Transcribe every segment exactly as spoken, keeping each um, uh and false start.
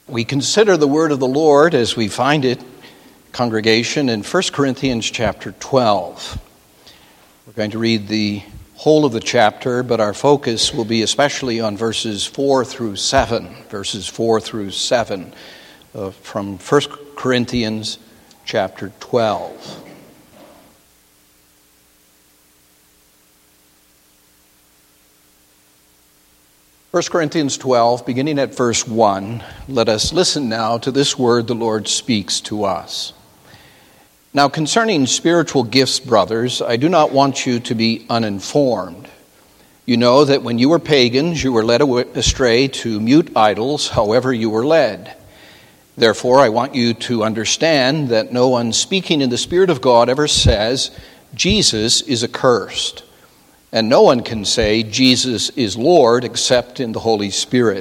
We consider the word of the Lord as we find it, congregation, in First Corinthians chapter twelve. We're going to read the whole of the chapter, but our focus will be especially on verses four through seven, verses four through seven uh, from First Corinthians chapter twelve. First Corinthians twelve, beginning at verse one, let us listen now to this word the Lord speaks to us. Now concerning spiritual gifts, brothers, I do not want you to be uninformed. You know that when you were pagans, you were led astray to mute idols, however you were led. Therefore, I want you to understand that no one speaking in the Spirit of God ever says, Jesus is accursed. And no one can say Jesus is Lord except in the Holy Spirit.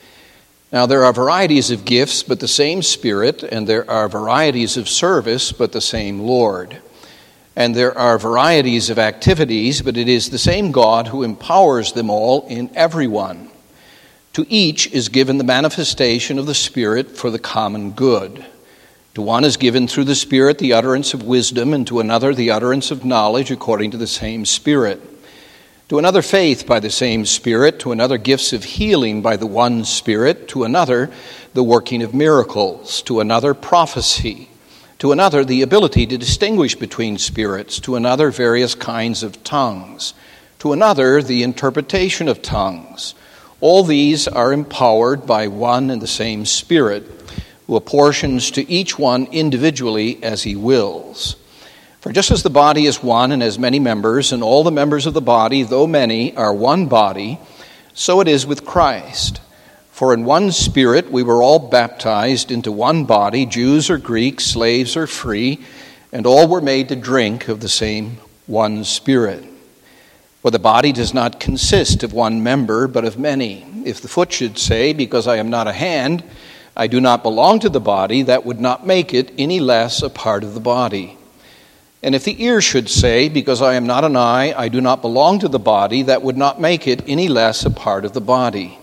Now there are varieties of gifts, but the same Spirit, and there are varieties of service, but the same Lord. And there are varieties of activities, but it is the same God who empowers them all in everyone. To each is given the manifestation of the Spirit for the common good. To one is given through the Spirit the utterance of wisdom, and to another the utterance of knowledge according to the same Spirit. To another faith by the same Spirit, to another gifts of healing by the one Spirit, to another the working of miracles, to another prophecy, to another the ability to distinguish between spirits, to another various kinds of tongues, to another the interpretation of tongues. All these are empowered by one and the same Spirit, who apportions to each one individually as he wills. For just as the body is one and has many members, and all the members of the body, though many, are one body, so it is with Christ. For in one Spirit we were all baptized into one body, Jews or Greeks, slaves or free, and all were made to drink of the same one Spirit. For the body does not consist of one member, but of many. If the foot should say, because I am not a hand, I do not belong to the body, that would not make it any less a part of the body. And if the ear should say, because I am not an eye, I do not belong to the body, that would not make it any less a part of the body.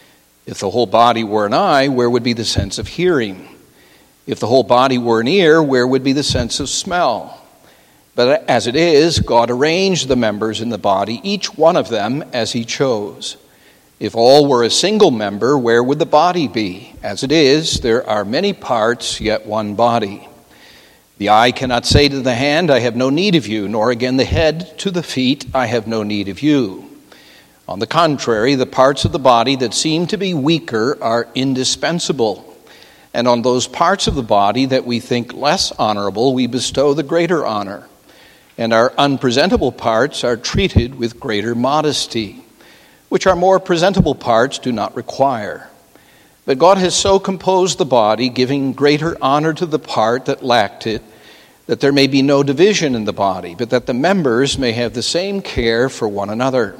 If the whole body were an eye, where would be the sense of hearing? If the whole body were an ear, where would be the sense of smell? But as it is, God arranged the members in the body, each one of them as he chose. If all were a single member, where would the body be? As it is, there are many parts, yet one body. The eye cannot say to the hand, I have no need of you, nor again the head to the feet, I have no need of you. On the contrary, the parts of the body that seem to be weaker are indispensable. And on those parts of the body that we think less honorable, we bestow the greater honor. And our unpresentable parts are treated with greater modesty, which our more presentable parts do not require. But God has so composed the body, giving greater honor to the part that lacked it, that there may be no division in the body, but that the members may have the same care for one another.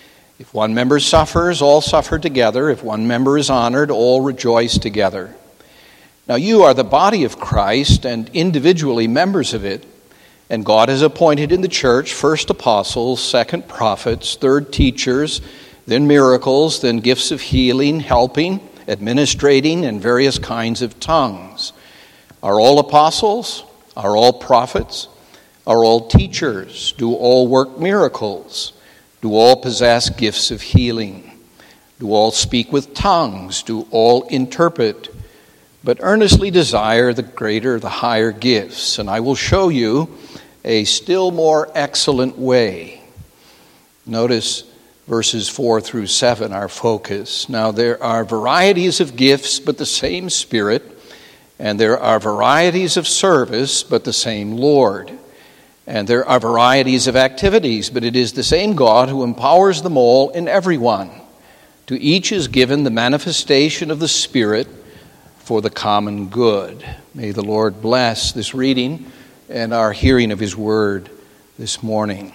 If one member suffers, all suffer together. If one member is honored, all rejoice together. Now you are the body of Christ, and individually members of it. And God has appointed in the church first apostles, second prophets, third teachers, then miracles, then gifts of healing, helping, administrating, and various kinds of tongues. Are all apostles? Are all prophets? Are all teachers? Do all work miracles? Do all possess gifts of healing? Do all speak with tongues? Do all interpret? But earnestly desire the greater, the higher gifts, and I will show you a still more excellent way. Notice verses four through seven, our focus. Now there are varieties of gifts, but the same Spirit, and there are varieties of service, but the same Lord. And there are varieties of activities, but it is the same God who empowers them all in everyone. To each is given the manifestation of the Spirit for the common good. May the Lord bless this reading and our hearing of his word this morning.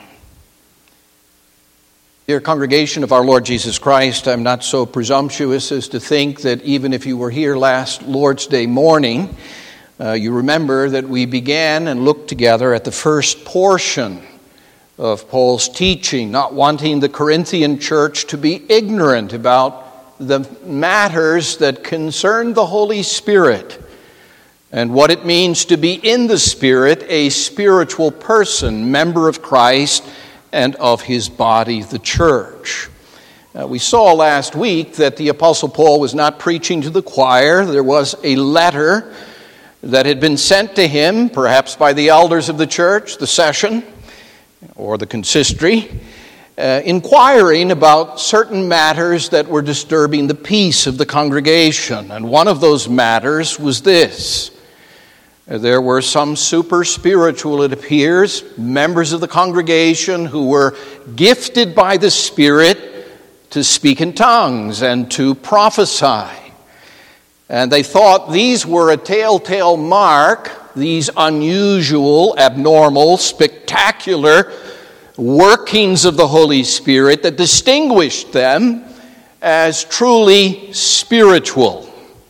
Dear congregation of our Lord Jesus Christ, I'm not so presumptuous as to think that even if you were here last Lord's Day morning, uh, you remember that we began and looked together at the first portion of Paul's teaching, not wanting the Corinthian church to be ignorant about the matters that concern the Holy Spirit and what it means to be in the Spirit, a spiritual person, member of Christ and of his body, the church. Uh, we saw last week that the Apostle Paul was not preaching to the choir. There was a letter that had been sent to him, perhaps by the elders of the church, the session, or the consistory, uh, inquiring about certain matters that were disturbing the peace of the congregation. And one of those matters was this. There were some super spiritual, it appears, members of the congregation who were gifted by the Spirit to speak in tongues and to prophesy. And they thought these were a telltale mark, these unusual, abnormal, spectacular workings of the Holy Spirit that distinguished them as truly spiritual.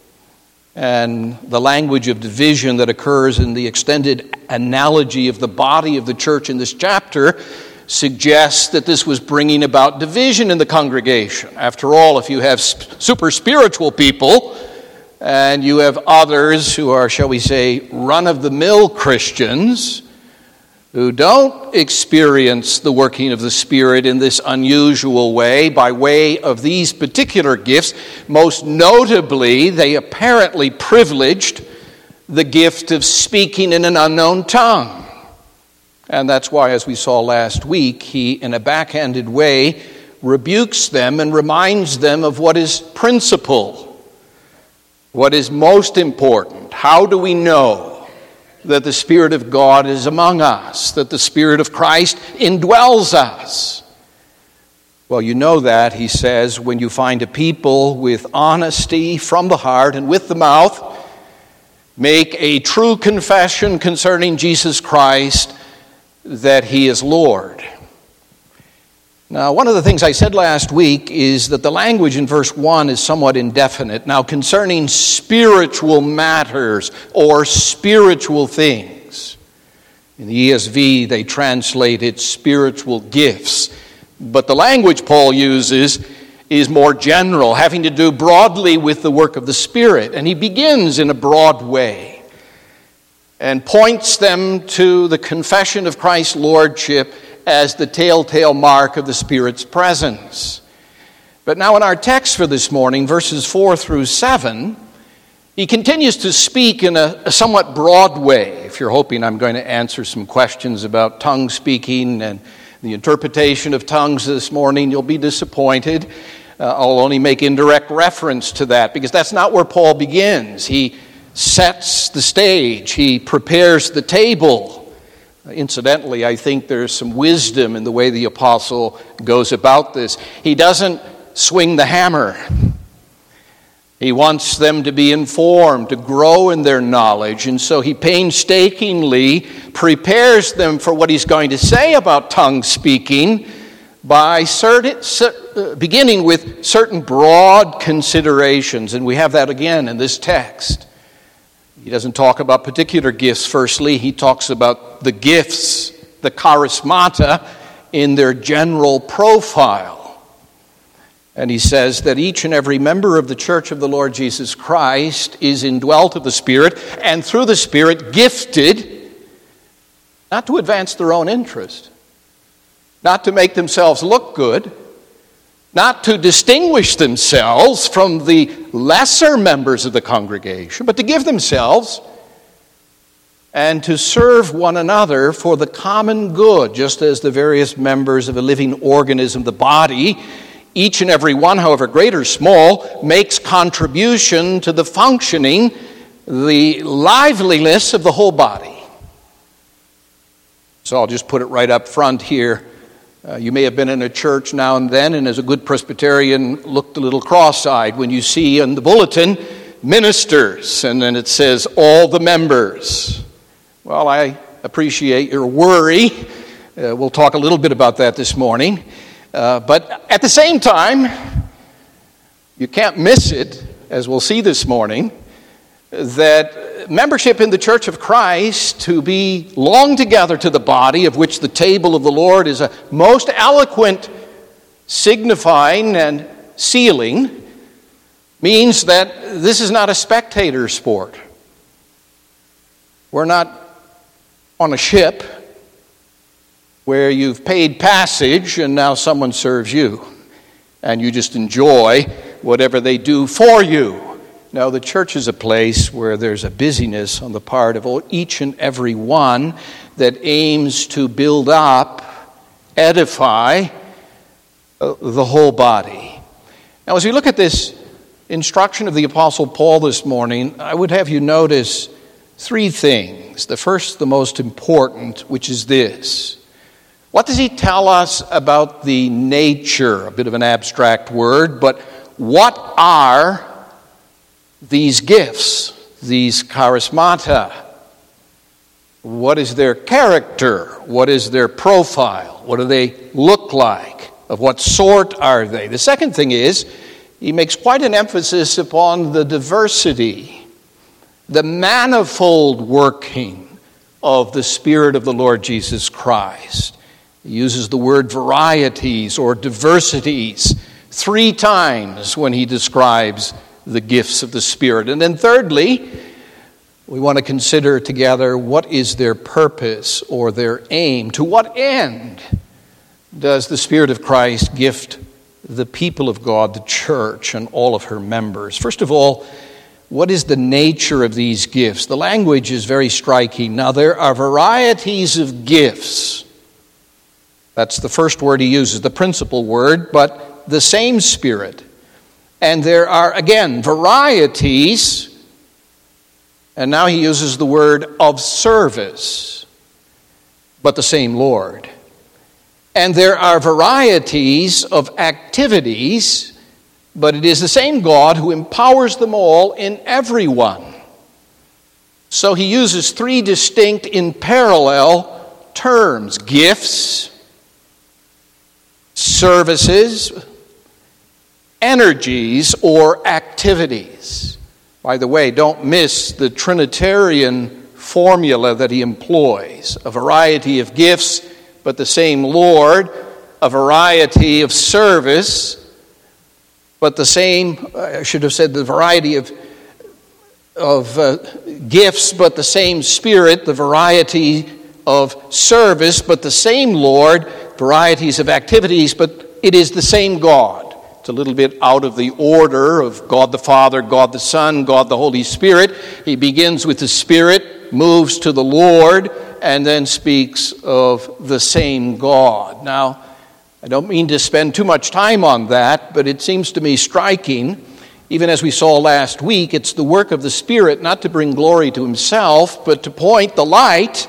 And the language of division that occurs in the extended analogy of the body of the church in this chapter suggests that this was bringing about division in the congregation. After all, if you have super spiritual people and you have others who are, shall we say, run-of-the-mill Christians who don't experience the working of the Spirit in this unusual way by way of these particular gifts, most notably, they apparently privileged the gift of speaking in an unknown tongue. And that's why, as we saw last week, he, in a backhanded way, rebukes them and reminds them of what is principal, what is most important. How do we know that the Spirit of God is among us, that the Spirit of Christ indwells us? Well, you know that, he says, when you find a people with honesty from the heart and with the mouth make a true confession concerning Jesus Christ, that he is Lord. Now, one of the things I said last week is that the language in verse one is somewhat indefinite. Now, concerning spiritual matters or spiritual things. In the E S V, they translate it spiritual gifts. But the language Paul uses is more general, having to do broadly with the work of the Spirit. And he begins in a broad way and points them to the confession of Christ's lordship as the telltale mark of the Spirit's presence. But now in our text for this morning, verses four through seven, he continues to speak in a, a somewhat broad way. If you're hoping I'm going to answer some questions about tongue speaking and the interpretation of tongues this morning, you'll be disappointed. Uh, I'll only make indirect reference to that because that's not where Paul begins. He sets the stage. He prepares the table. Incidentally, I think there's some wisdom in the way the apostle goes about this. He doesn't swing the hammer. He wants them to be informed, to grow in their knowledge, and so he painstakingly prepares them for what he's going to say about tongue speaking by certain, beginning with certain broad considerations, and we have that again in this text. He doesn't talk about particular gifts firstly. He talks about the gifts, the charismata, in their general profile. And he says that each and every member of the Church of the Lord Jesus Christ is indwelt of the Spirit and through the Spirit gifted, not to advance their own interest, not to make themselves look good, not to distinguish themselves from the lesser members of the congregation, but to give themselves and to serve one another for the common good, just as the various members of a living organism, the body, each and every one, however great or small, makes contribution to the functioning, the liveliness of the whole body. So I'll just put it right up front here. Uh, you may have been in a church now and then, and as a good Presbyterian, looked a little cross-eyed when you see in the bulletin, ministers, and then it says, all the members. Well, I appreciate your worry. Uh, we'll talk a little bit about that this morning. Uh, but at the same time, you can't miss it, as we'll see this morning, that membership in the Church of Christ, to be long together to the body, of which the table of the Lord is a most eloquent signifying and sealing, means that this is not a spectator sport. We're not on a ship where you've paid passage and now someone serves you and you just enjoy whatever they do for you. No, the church is a place where there's a busyness on the part of each and every one that aims to build up, edify uh, the whole body. Now, as we look at this instruction of the Apostle Paul this morning, I would have you notice three things. The first, the most important, which is this. What does he tell us about the nature? A bit of an abstract word, but what are these gifts, these charismata? What is their character? What is their profile? What do they look like? Of what sort are they? The second thing is, he makes quite an emphasis upon the diversity, the manifold working of the Spirit of the Lord Jesus Christ. He uses the word varieties or diversities three times when he describes the gifts of the Spirit. And then thirdly, we want to consider together what is their purpose or their aim. To what end does the Spirit of Christ gift the people of God, the church, and all of her members? First of all, what is the nature of these gifts? The language is very striking. Now, there are varieties of gifts. That's the first word he uses, the principal word, but the same Spirit. And there are, again, varieties, and now he uses the word of service, but the same Lord. And there are varieties of activities, but it is the same God who empowers them all in everyone. So he uses three distinct in parallel terms: gifts, services, energies, or activities. By the way, don't miss the Trinitarian formula that he employs. A variety of gifts, but the same Lord. A variety of service, but the same, I should have said the variety of, of uh, gifts, but the same Spirit. The variety of service, but the same Lord. Varieties of activities, but it is the same God. It's a little bit out of the order of God the Father, God the Son, God the Holy Spirit. He begins with the Spirit, moves to the Lord, and then speaks of the same God. Now, I don't mean to spend too much time on that, but it seems to me striking. Even as we saw last week, it's the work of the Spirit not to bring glory to himself, but to point the light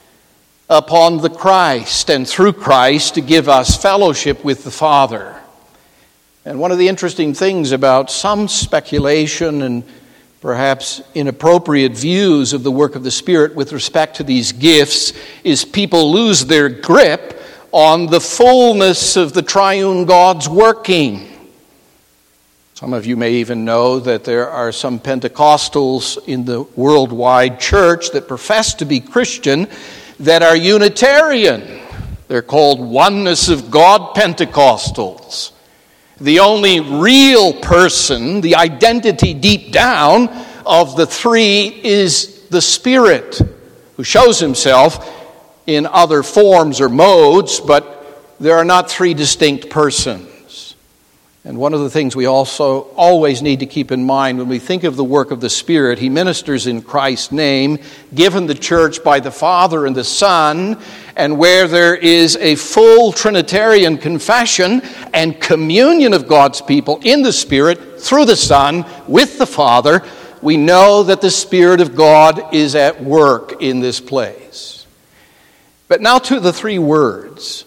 upon the Christ, and through Christ to give us fellowship with the Father. And one of the interesting things about some speculation and perhaps inappropriate views of the work of the Spirit with respect to these gifts is people lose their grip on the fullness of the triune God's working. Some of you may even know that there are some Pentecostals in the worldwide church that profess to be Christian that are Unitarian. They're called Oneness of God Pentecostals. The only real person, the identity deep down of the three is the Spirit, who shows himself in other forms or modes, but there are not three distinct persons. And one of the things we also always need to keep in mind when we think of the work of the Spirit, he ministers in Christ's name, given the church by the Father and the Son, and where there is a full Trinitarian confession and communion of God's people in the Spirit, through the Son, with the Father, we know that the Spirit of God is at work in this place. But now to the three words.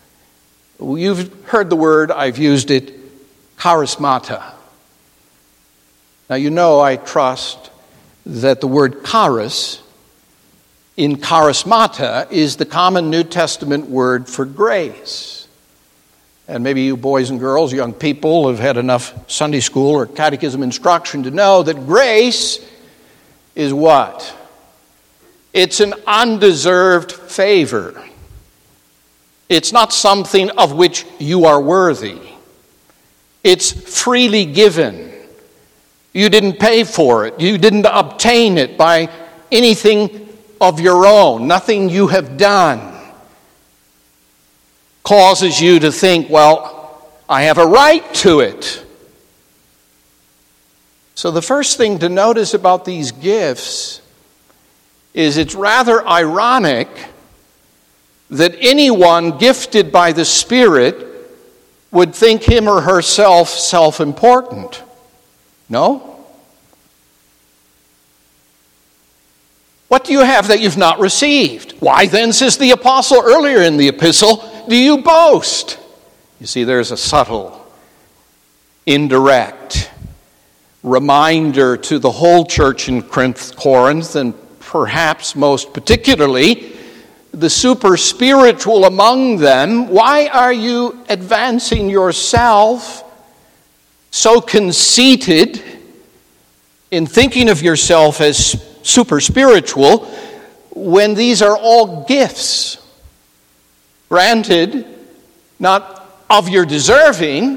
You've heard the word, I've used it, charismata. Now you know, I trust, that the word charis in charismata is the common New Testament word for grace. And maybe you boys and girls, young people, have had enough Sunday school or catechism instruction to know that grace is what? It's an undeserved favor. It's not something of which you are worthy. It's freely given. You didn't pay for it. You didn't obtain it by anything of your own. Nothing you have done causes you to think, well, I have a right to it. So the first thing to notice about these gifts is it's rather ironic that anyone gifted by the Spirit would think him or herself self-important. No? What do you have that you've not received? Why then, says the apostle earlier in the epistle, do you boast? You see, there's a subtle, indirect reminder to the whole church in Corinth, and perhaps most particularly the super spiritual among them. Why are you advancing yourself so conceited in thinking of yourself as super spiritual when these are all gifts granted not of your deserving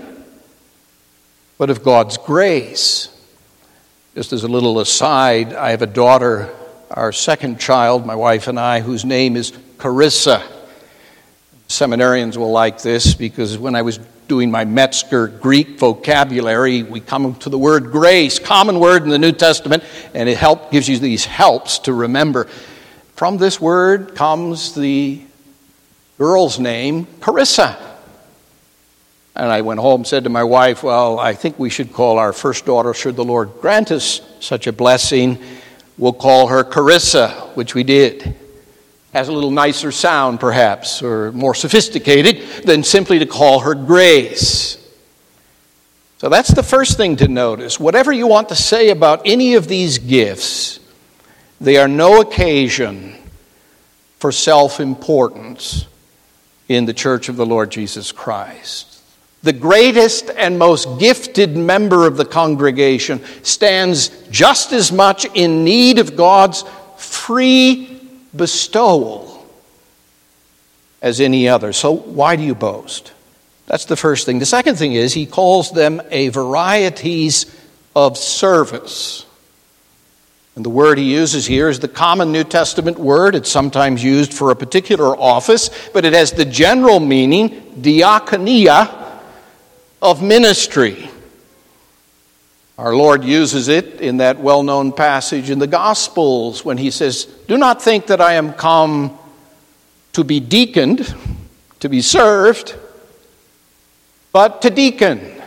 but of God's grace? Just as a little aside, I have a daughter, our second child, my wife and I, whose name is Carissa. Seminarians will like this because when I was doing my Metzger Greek vocabulary, we come to the word grace, common word in the New Testament, and it help, gives you these helps to remember. From this word comes the girl's name, Carissa. And I went home and said to my wife, well, I think we should call our first daughter, should the Lord grant us such a blessing, we'll call her Carissa, which we did. Has a little nicer sound, perhaps, or more sophisticated than simply to call her Grace. So that's the first thing to notice. Whatever you want to say about any of these gifts, they are no occasion for self-importance in the church of the Lord Jesus Christ. The greatest and most gifted member of the congregation stands just as much in need of God's free bestowal as any other. So why do you boast? That's the first thing. The second thing is he calls them a varieties of service. And the word he uses here is the common New Testament word. It's sometimes used for a particular office, but it has the general meaning, diakonia, of ministry. Our Lord uses it in that well-known passage in the Gospels when he says, do not think that I am come to be deaconed, to be served, but to deacon,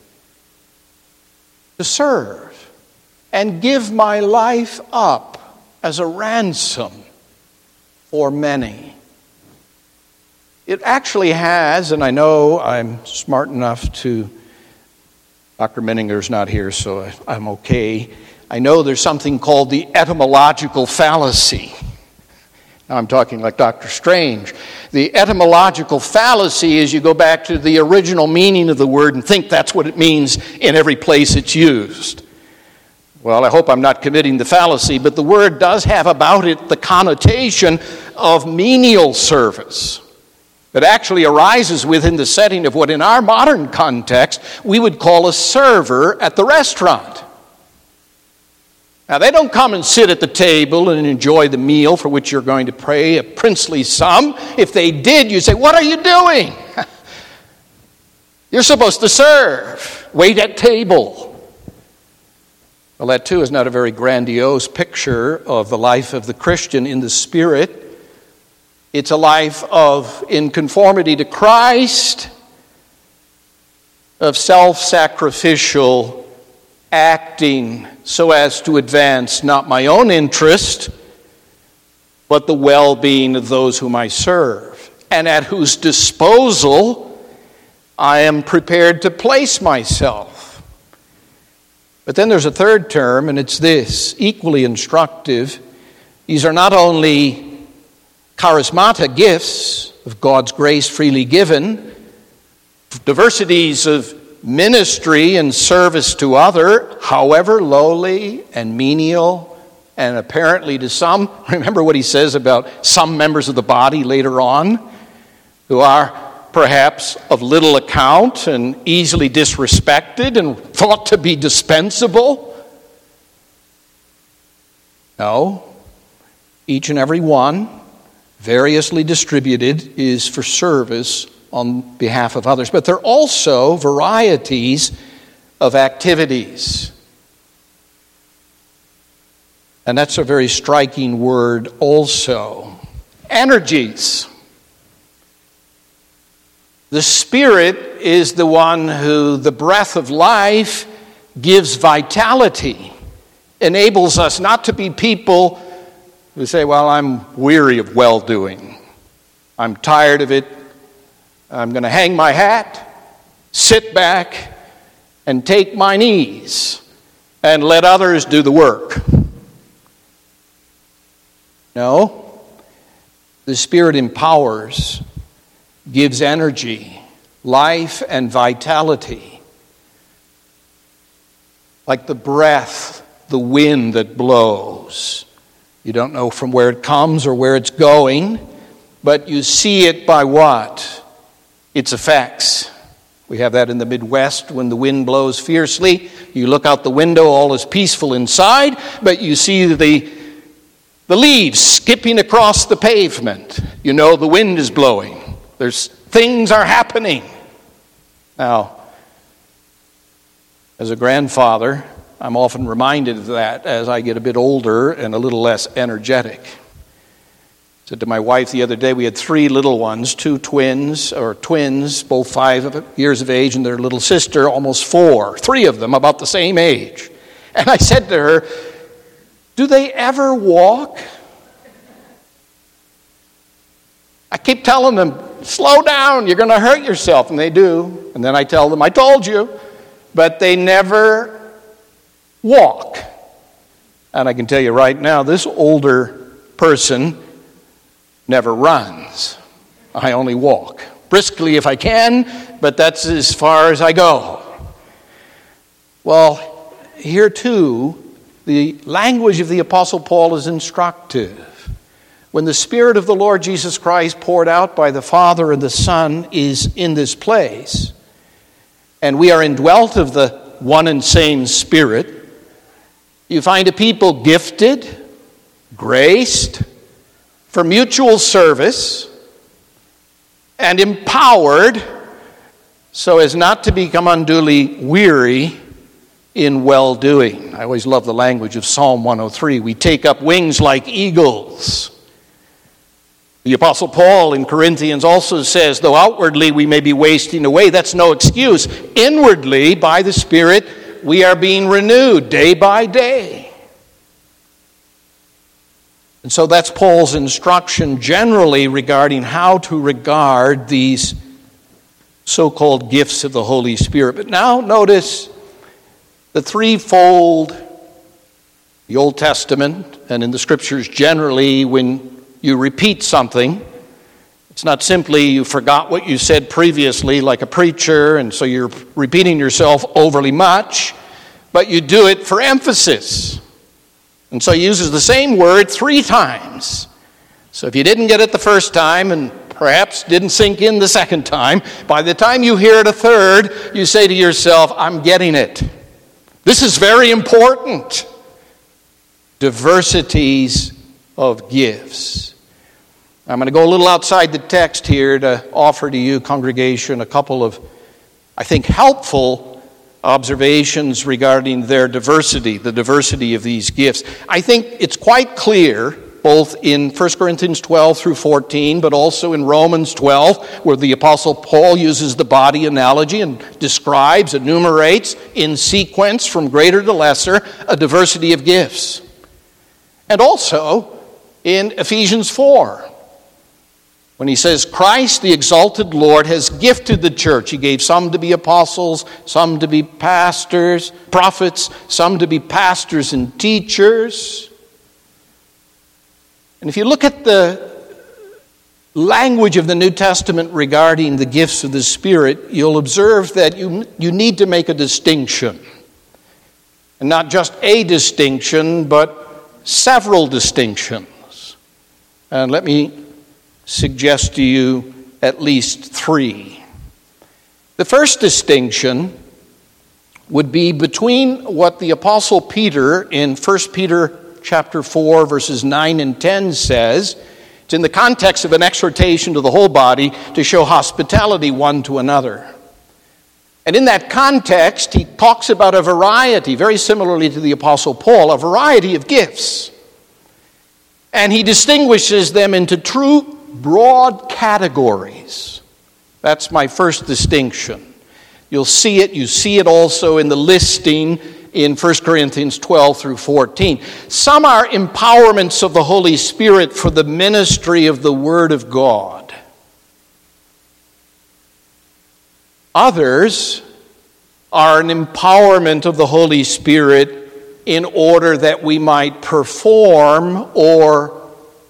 to serve, and give my life up as a ransom for many. It actually has, and I know I'm smart enough to, Doctor Menninger's not here, so I'm okay. I know there's something called the etymological fallacy. Now I'm talking like Doctor Strange. The etymological fallacy is you go back to the original meaning of the word and think that's what it means in every place it's used. Well, I hope I'm not committing the fallacy, but the word does have about it the connotation of menial service. It actually arises within the setting of what in our modern context we would call a server at the restaurant. Now, they don't come and sit at the table and enjoy the meal for which you're going to pay a princely sum. If they did, you'd say, what are you doing? You're supposed to serve. Wait at table. Well, that too is not a very grandiose picture of the life of the Christian in the Spirit. It's a life of, in conformity to Christ, of self-sacrificial acting so as to advance not my own interest, but the well-being of those whom I serve, and at whose disposal I am prepared to place myself. But then there's a third term, and it's this, equally instructive. These are not only charismata gifts of God's grace freely given, diversities of ministry and service to other, however lowly and menial, and apparently to some, remember what he says about some members of the body later on, who are perhaps of little account and easily disrespected and thought to be dispensable. No. Each and every one, variously distributed, is for service on behalf of others. But there are also varieties of activities. And that's a very striking word also. Energies. The Spirit is the one who, the breath of life, gives vitality, enables us not to be people who say, well, I'm weary of well-doing. I'm tired of it. I'm going to hang my hat, sit back, and take mine ease, and let others do the work. No, the Spirit empowers, gives energy, life, and vitality. Like the breath, the wind that blows. You don't know from where it comes or where it's going, but you see it by what? Its effects. We have that in the Midwest when the wind blows fiercely. You look out the window, all is peaceful inside, but you see the, the leaves skipping across the pavement. You know the wind is blowing. There's things are happening. Now, as a grandfather, I'm often reminded of that as I get a bit older and a little less energetic. I said to my wife the other day, we had three little ones, two twins, or twins, both five years of age, and their little sister, almost four. Three of them about the same age. And I said to her, do they ever walk? I keep telling them, slow down, you're going to hurt yourself. And they do. And then I tell them, I told you. But they never walk. And I can tell you right now, this older person never runs. I only walk. Briskly if I can, but that's as far as I go. Well, here too, the language of the Apostle Paul is instructive. When the Spirit of the Lord Jesus Christ, poured out by the Father and the Son, is in this place, and we are indwelt of the one and same Spirit, you find a people gifted, graced, for mutual service, and empowered so as not to become unduly weary in well-doing. I always love the language of Psalm one oh three. We take up wings like eagles. The Apostle Paul in Corinthians also says, though outwardly we may be wasting away, that's no excuse. Inwardly, by the Spirit, we are being renewed day by day. And so that's Paul's instruction generally regarding how to regard these so-called gifts of the Holy Spirit. But now notice the threefold, the Old Testament, and in the Scriptures generally, when you repeat something, it's not simply you forgot what you said previously like a preacher, and so you're repeating yourself overly much, but you do it for emphasis. And so he uses the same word three times. So if you didn't get it the first time and perhaps didn't sink in the second time, by the time you hear it a third, you say to yourself, I'm getting it. This is very important. Diversities of gifts. I'm going to go a little outside the text here to offer to you, congregation, a couple of, I think, helpful observations regarding their diversity, the diversity of these gifts. I think it's quite clear, both in First Corinthians twelve through fourteen, but also in Romans twelve, where the Apostle Paul uses the body analogy and describes, enumerates, in sequence from greater to lesser, a diversity of gifts. And also in Ephesians four, when he says, Christ, the exalted Lord, has gifted the church. He gave some to be apostles, some to be pastors, prophets, some to be pastors and teachers. And if you look at the language of the New Testament regarding the gifts of the Spirit, you'll observe that you, you need to make a distinction. And not just a distinction, but several distinctions. And let me suggest to you at least three. The first distinction would be between what the Apostle Peter in First Peter chapter four, verses nine and ten says. It's in the context of an exhortation to the whole body to show hospitality one to another. And in that context, he talks about a variety, very similarly to the Apostle Paul, a variety of gifts. And he distinguishes them into true broad categories. That's my first distinction. You'll see it, you see it also in the listing in First Corinthians twelve through fourteen. Some are empowerments of the Holy Spirit for the ministry of the Word of God. Others are an empowerment of the Holy Spirit in order that we might perform or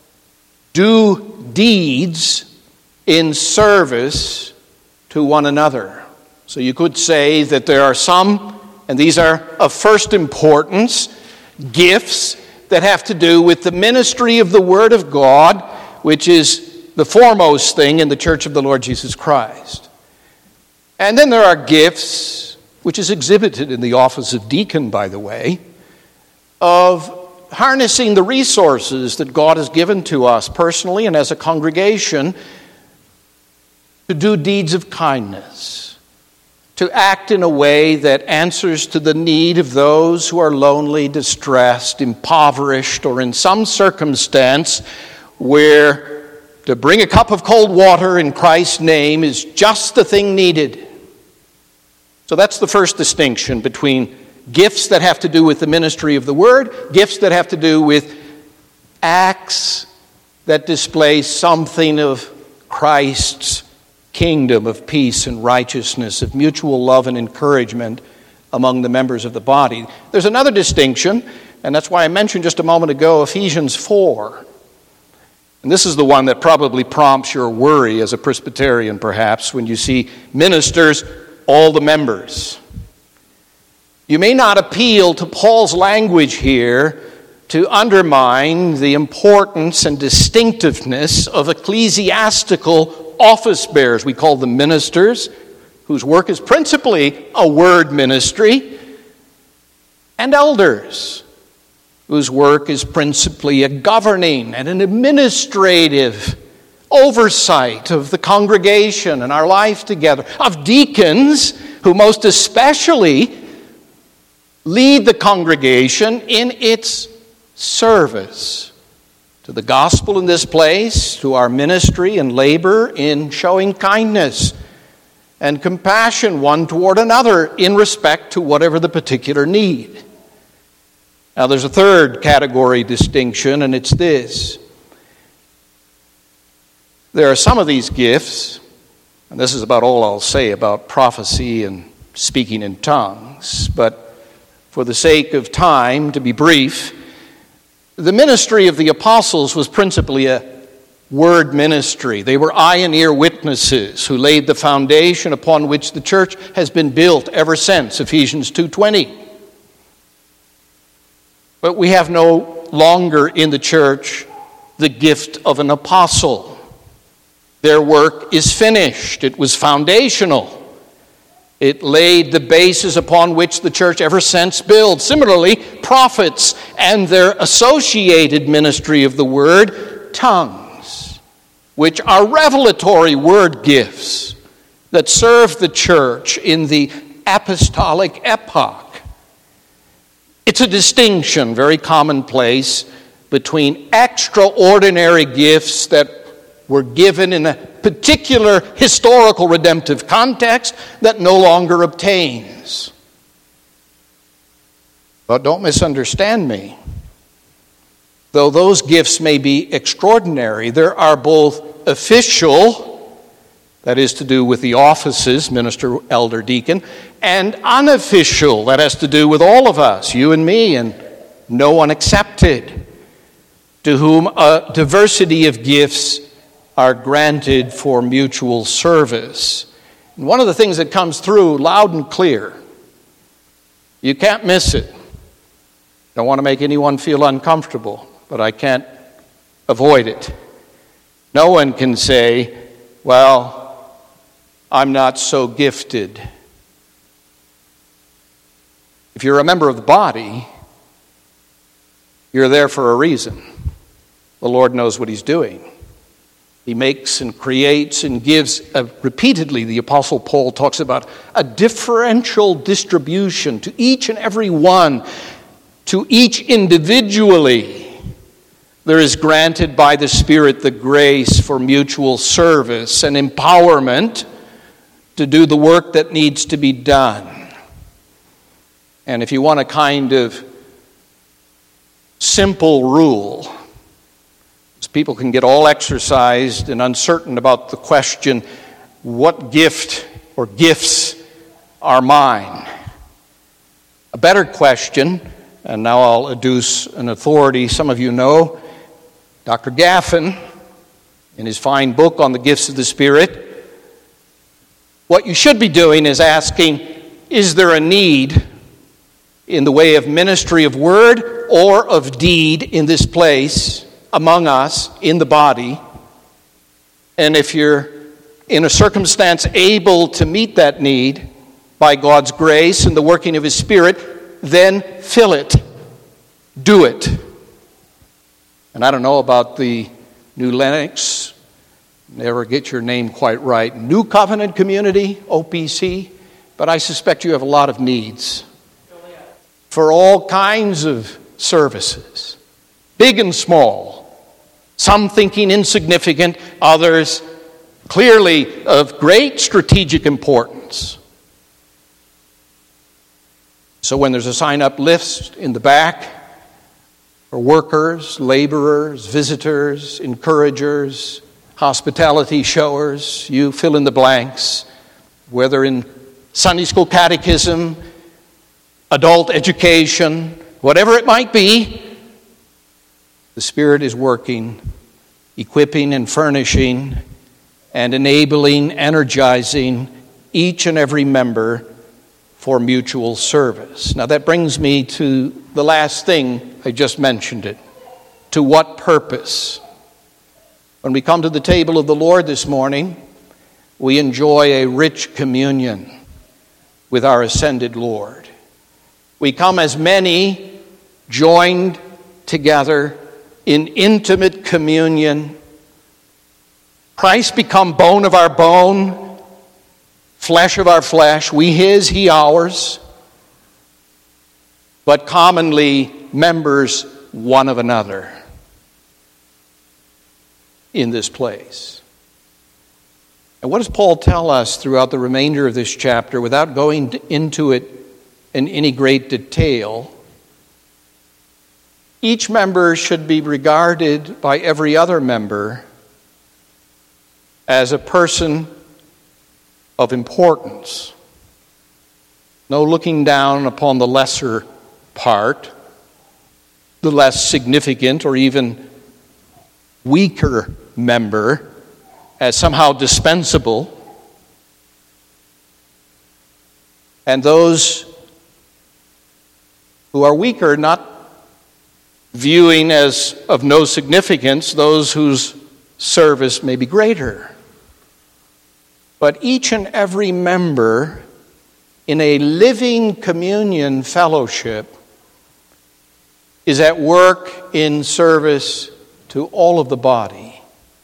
do deeds in service to one another. So you could say that there are some, and these are of first importance, gifts that have to do with the ministry of the Word of God, which is the foremost thing in the Church of the Lord Jesus Christ. And then there are gifts, which is exhibited in the office of deacon, by the way, of harnessing the resources that God has given to us personally and as a congregation to do deeds of kindness, to act in a way that answers to the need of those who are lonely, distressed, impoverished, or in some circumstance where to bring a cup of cold water in Christ's name is just the thing needed. So that's the first distinction between gifts that have to do with the ministry of the Word, gifts that have to do with acts that display something of Christ's kingdom of peace and righteousness, of mutual love and encouragement among the members of the body. There's another distinction, and that's why I mentioned just a moment ago Ephesians four. And this is the one that probably prompts your worry as a Presbyterian, perhaps, when you see ministers, all the members. You may not appeal to Paul's language here to undermine the importance and distinctiveness of ecclesiastical office bearers. We call them ministers, whose work is principally a word ministry, and elders, whose work is principally a governing and an administrative oversight of the congregation and our life together, of deacons, who most especially lead the congregation in its service to the gospel in this place, to our ministry and labor in showing kindness and compassion one toward another in respect to whatever the particular need. Now there's a third category distinction, and it's this. There are some of these gifts, and this is about all I'll say about prophecy and speaking in tongues, but for the sake of time, to be brief, the ministry of the apostles was principally a word ministry. They were eye and ear witnesses who laid the foundation upon which the church has been built ever since, Ephesians two twenty. But we have no longer in the church the gift of an apostle. Their work is finished. It was foundational. It laid the basis upon which the church ever since builds. Similarly, prophets and their associated ministry of the word, tongues, which are revelatory word gifts that serve the church in the apostolic epoch. It's a distinction, very commonplace, between extraordinary gifts that were given in a particular historical redemptive context that no longer obtains. But don't misunderstand me. Though those gifts may be extraordinary, there are both official, that is to do with the offices, minister, elder, deacon, and unofficial, that has to do with all of us, you and me, and no one excepted, to whom a diversity of gifts are granted for mutual service. And one of the things that comes through loud and clear, you can't miss it. Don't want to make anyone feel uncomfortable, but I can't avoid it. No one can say, well, I'm not so gifted. If you're a member of the body, You're there for a reason. The Lord knows what he's doing. He makes and creates and gives, uh, repeatedly the Apostle Paul talks about a differential distribution to each and every one, to each individually. There is granted by the Spirit the grace for mutual service and empowerment to do the work that needs to be done. And if you want a kind of simple rule, people can get all exercised and uncertain about the question, what gift or gifts are mine? A better question, and now I'll adduce an authority some of you know, Doctor Gaffin, in his fine book on the gifts of the Spirit. What you should be doing is asking, is there a need in the way of ministry of word or of deed in this place, among us, in the body? And if you're in a circumstance able to meet that need by God's grace and the working of his Spirit, then fill it. Do it. And I don't know about the New Lenox, never get your name quite right, New Covenant Community, O P C, but I suspect you have a lot of needs for all kinds of services, big and small. Some thinking insignificant, others clearly of great strategic importance. So when there's a sign-up list in the back for workers, laborers, visitors, encouragers, hospitality showers, you fill in the blanks, whether in Sunday school catechism, adult education, whatever it might be, the Spirit is working, equipping and furnishing and enabling, energizing each and every member for mutual service. Now that brings me to the last thing, I just mentioned it. To what purpose? When we come to the table of the Lord this morning, we enjoy a rich communion with our ascended Lord. We come as many joined together in intimate communion. Christ become bone of our bone, flesh of our flesh, we his, he ours, but commonly members one of another in this place. And what does Paul tell us throughout the remainder of this chapter without going into it in any great detail? Each member should be regarded by every other member as a person of importance. No looking down upon the lesser part, the less significant or even weaker member as somehow dispensable. And those who are weaker, not viewing as of no significance those whose service may be greater. But each and every member in a living communion fellowship is at work in service to all of the body.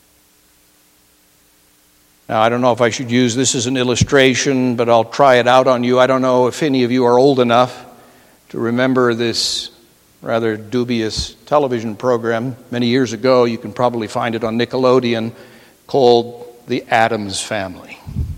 Now, I don't know if I should use this as an illustration, but I'll try it out on you. I don't know if any of you are old enough to remember this rather dubious television program many years ago. You can probably find it on Nickelodeon, called The Addams Family.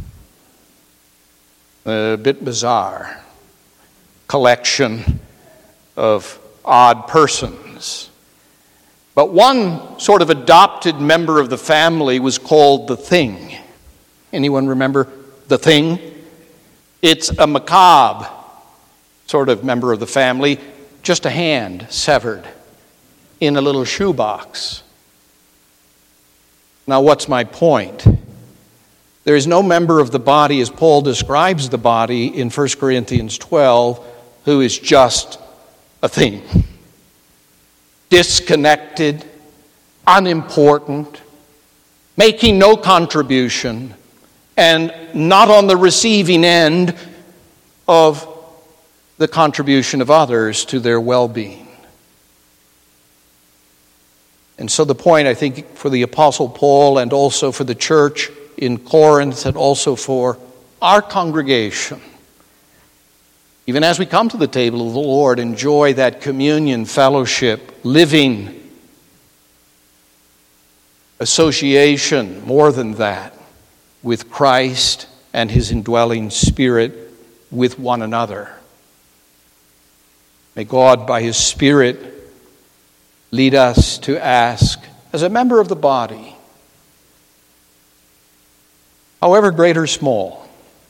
A bit bizarre collection of odd persons. But one sort of adopted member of the family was called the Thing. Anyone remember the Thing? It's a macabre sort of member of the family, just a hand severed in a little shoebox. Now, what's my point? There is no member of the body, as Paul describes the body in First Corinthians twelve, who is just a thing. Disconnected, unimportant, making no contribution, and not on the receiving end of the contribution of others to their well-being. And so the point, I think, for the Apostle Paul and also for the church in Corinth and also for our congregation, even as we come to the table of the Lord, enjoy that communion, fellowship, living association, more than that, with Christ and his indwelling Spirit with one another. May God, by his Spirit, lead us to ask, as a member of the body, however great or small,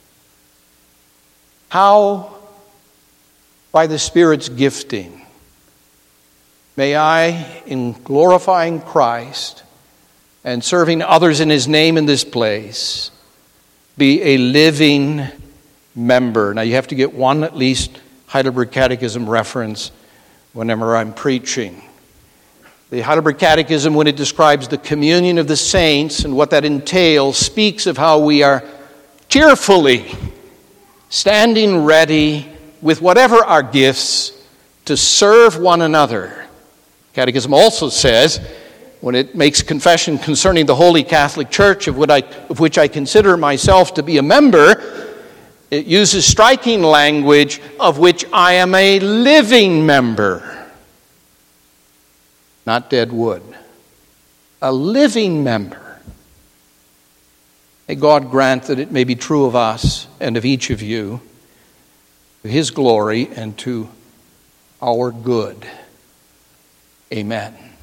how, by the Spirit's gifting, may I, in glorifying Christ and serving others in his name in this place, be a living member. Now you have to get one at least Heidelberg Catechism reference whenever I'm preaching. The Heidelberg Catechism, when it describes the communion of the saints and what that entails, speaks of how we are cheerfully standing ready with whatever our gifts to serve one another. Catechism also says, when it makes confession concerning the Holy Catholic Church, of, what I, of which I consider myself to be a member, it uses striking language of which I am a living member, not dead wood. A living member. May God grant that it may be true of us and of each of you, to his glory and to our good. Amen.